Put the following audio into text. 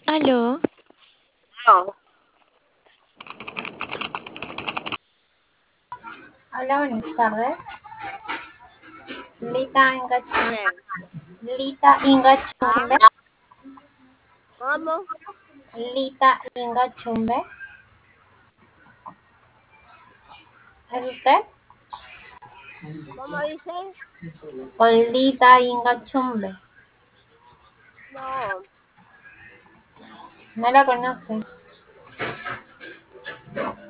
Aló, No, Hola, buenas tardes. Lita Inga, bien. Lita Inga Ah, Chumbe. ¿cómo? Lita Inga Chumbe. ¿Es usted? ¿Cómo dice? Con Lita Inga Chumbe. No, No la conoce.